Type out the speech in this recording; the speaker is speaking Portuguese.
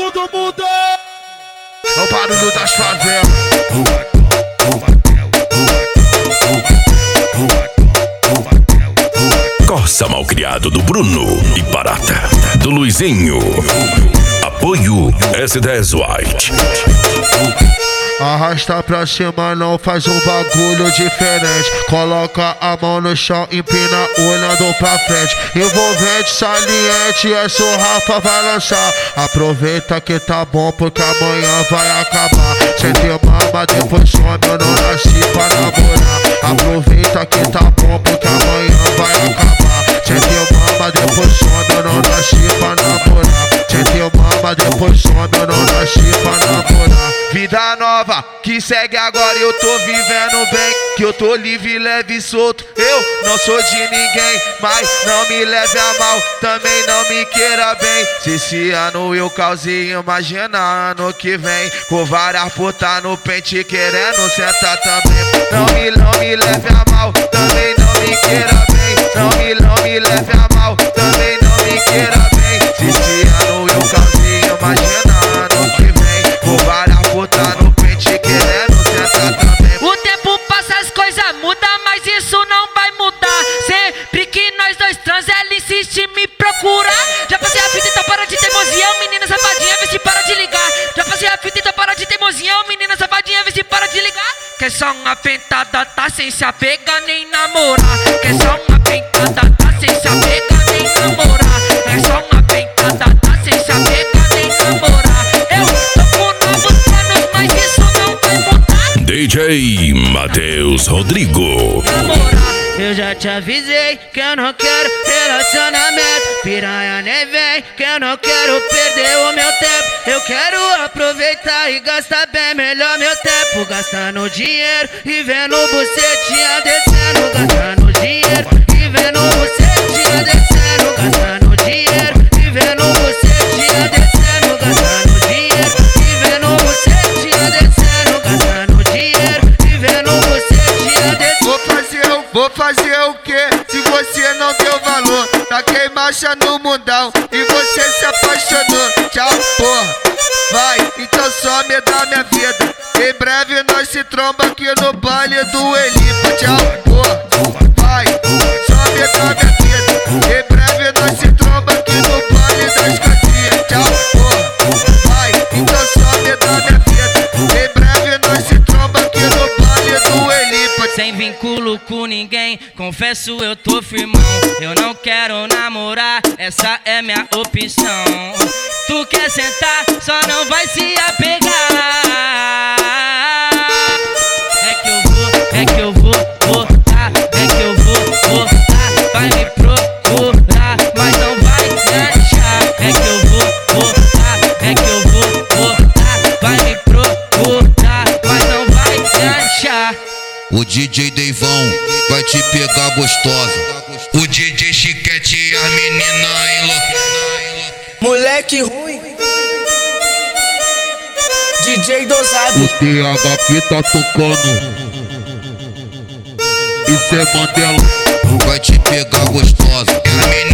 todo mundo. É o barulho das favelas. Corsa Malcriado do Bruno e Barata do Luizinho. Apoio S10 White. Arrasta pra cima, não faz um bagulho diferente. Coloca a mão no chão, empina olhando pra frente. Envolvente, saliente, esse o Rafa vai lançar. Aproveita que tá bom porque amanhã vai acabar. Cê tem mama, depois some, eu não nasci pra namorar. Aproveita que tá bom porque amanhã vai acabar. Cê tem mama, depois some, eu não nasci pra namorar. Cê tem mama, depois some, eu não nasci pra namorar. Vida nova que segue agora, eu tô vivendo bem. Que eu tô livre, leve e solto. Eu não sou de ninguém, mas não me leve a mal, também não me queira bem. Se esse ano eu causei, imagina ano que vem. Com várias putas no pente querendo sentar também. Não me leve a mal, também não me queira bem. Não me leve a mal, também não me queira bem. Se esse ano eu causei, imagina ano que vem. Com várias putas no pente querendo sentar também. O tempo passa, as coisas mudam, mas isso não vai mudar. Sempre que nós dois trans, ela insiste em me procurar. Já passei a fita, então para de teimosia, ô menina safadinha, vê se para de ligar. Já passei a fita, então para de teimosia, ô menina safadinha, vê se para de ligar. Quer só uma pentada, tá sem se apegar nem namorar. Quer só uma pentada, tá sem se apegar nem namorar. É só uma pentada, tá sem se apegar nem namorar. Eu tô com novos planos, mas isso não vai mudar. DJ Matheus Rodrigo. Namorar, eu já te avisei que eu não quero relacionamento. Piranha nem vem, que eu não quero perder o meu tempo. Eu quero aproveitar e gastar bem melhor meu tempo. Gastando dinheiro e vendo bucetinha descendo. Gastando dinheiro e vendo bucetinha descendo. Gastando dinheiro e vendo bucetinha descendo. Gastando dinheiro e vendo bucetinha descendo. Gastando dinheiro e vendo bucetinha descendo. Vou fazer o quê? Se você não deu valor, taquei marcha no mundão e você se apaixonou. Tchau, porra, vai, então some da minha vida. Em breve nós se tromba aqui no baile do Elipa. Tchau, porra, vai, some da minha vida. Em breve nós se tromba aqui no baile das casinhas. Tchau, porra, vai, então some da minha vida. Em breve nós se tromba aqui no baile do Elipa. Sem vínculo com ninguém, confesso eu tô firmão. Eu não quero namorar, essa é minha opção. Tu quer sentar, só não vai se apegar. É que eu vou voltar. É que eu vou voltar. Vai me procurar, mas não vai me achar. É que eu vou voltar. É que eu vou voltar. Vai me procurar, mas não vai me achar. O DJ Deivão vai te pegar gostosa. O DJ Chiquete e a menina enlouquecem. Moleque ruim. DJ dosado. O TH que tá tocando. Isso é Mandela. Vai te pegar gostosa. A menina